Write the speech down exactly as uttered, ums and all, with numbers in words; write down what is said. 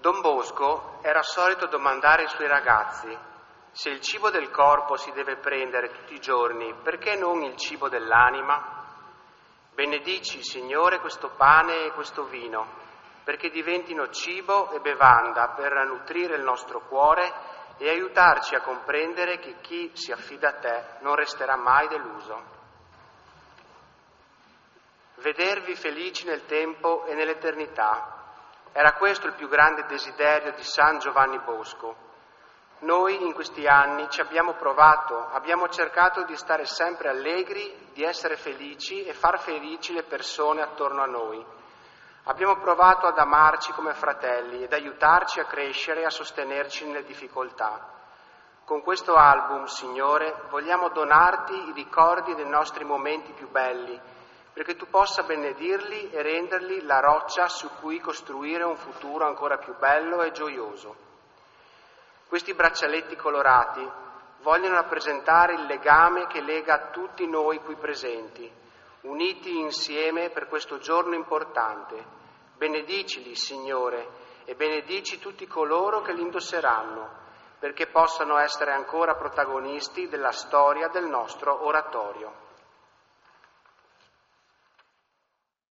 Don Bosco era solito domandare ai suoi ragazzi: se il cibo del corpo si deve prendere tutti i giorni, perché non il cibo dell'anima? Benedici, Signore, questo pane e questo vino, perché diventino cibo e bevanda per nutrire il nostro cuore e aiutarci a comprendere che chi si affida a te non resterà mai deluso. Vedervi felici nel tempo e nell'eternità. Era questo il più grande desiderio di San Giovanni Bosco. Noi in questi anni ci abbiamo provato, abbiamo cercato di stare sempre allegri, di essere felici e far felici le persone attorno a noi. Abbiamo provato ad amarci come fratelli ed aiutarci a crescere e a sostenerci nelle difficoltà. Con questo album, Signore, vogliamo donarti i ricordi dei nostri momenti più belli, perché tu possa benedirli e renderli la roccia su cui costruire un futuro ancora più bello e gioioso. Questi braccialetti colorati vogliono rappresentare il legame che lega tutti noi qui presenti, uniti insieme per questo giorno importante. Benedicili, Signore, e benedici tutti coloro che li indosseranno, perché possano essere ancora protagonisti della storia del nostro oratorio.